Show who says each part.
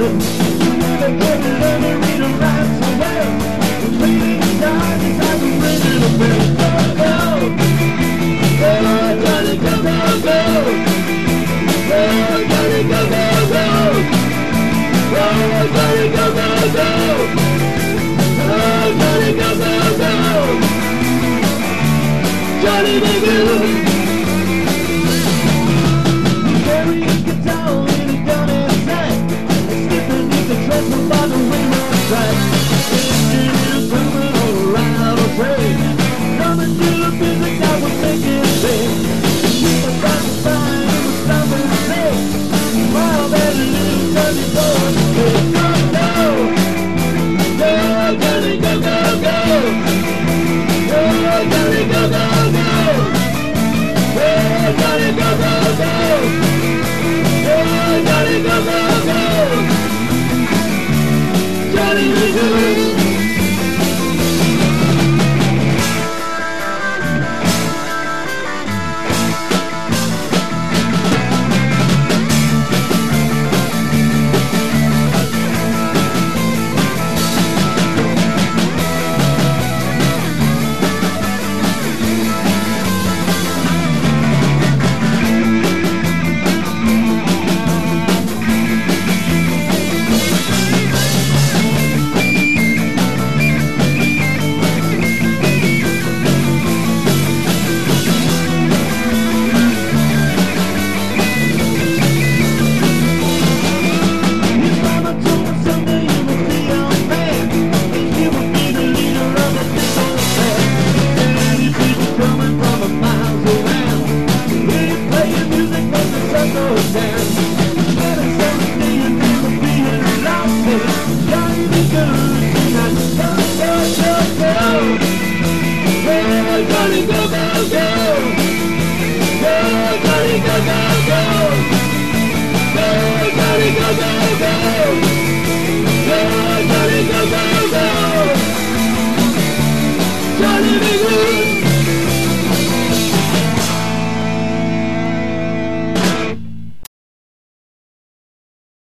Speaker 1: You never get to learn to read and write so well. The fading stars is like a ringing a bell. Go, go, Johnny, go, go, go. Go, Johnny, go, go, go. Go, Johnny, go, go, go. Go, Johnny, go, go, go. Johnny, be good. Carrying guitar in a gun in sight, skipping in the trestle by the railroad track. Engineers coming all around the train, coming to the music that was making big. People trying to find it was something to say. While that little Johnny boy said, go, go, go, Johnny, go, go, go. Go, Johnny, go, go, go. Go, Johnny, go, go, go. Johnny, go, go, go. Johnny, be good. Johnny, go, go, go. Go, Johnny, go, go, go. Go, Johnny, go, go, go. Go, Johnny, go, go, go. Johnny, be good.